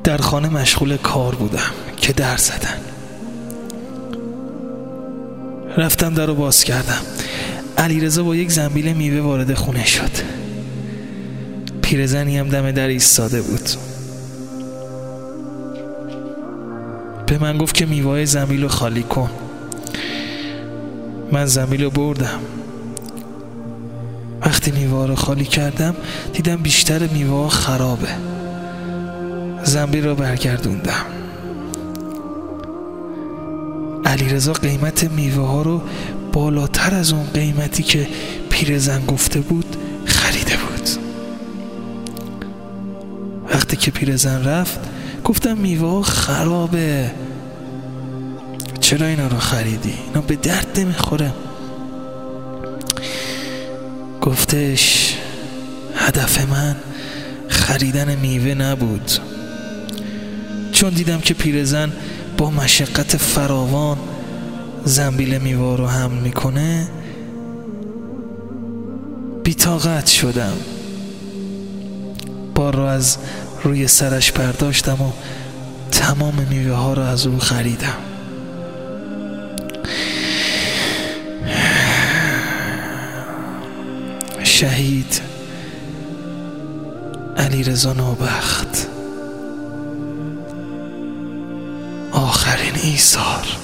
در خانه مشغول کار بودم که در زدن. رفتم در رو باز کردم. علیرضا با یک زنبیل میوه وارد خونه شد. پیرزنی هم دم در ایستاده بود. به من گفت که میوه زنبیل رو خالی کن. من زنبیل رو بردم. وقتی میوه رو خالی کردم دیدم بیشتر میوه خرابه. زنبیل رو برگردوندم. علیرضا قیمت میوه ها رو بالاتر از اون قیمتی که پیرزن گفته بود خریده بود. وقتی که پیرزن رفت گفتم میوه ها خرابه، چرا اینا رو خریدی؟ اینا به درد نمیخوره. گفتش هدف من خریدن میوه نبود، چون دیدم که پیرزن با مشقت فراوان زنبیل میوه رو حمل میکنه بی‌طاقت شدم. بار رو از روی سرش برداشتم و تمام میوه ها رو از او خریدم. شهید علیرضا نوبخت، آخرین ایثار.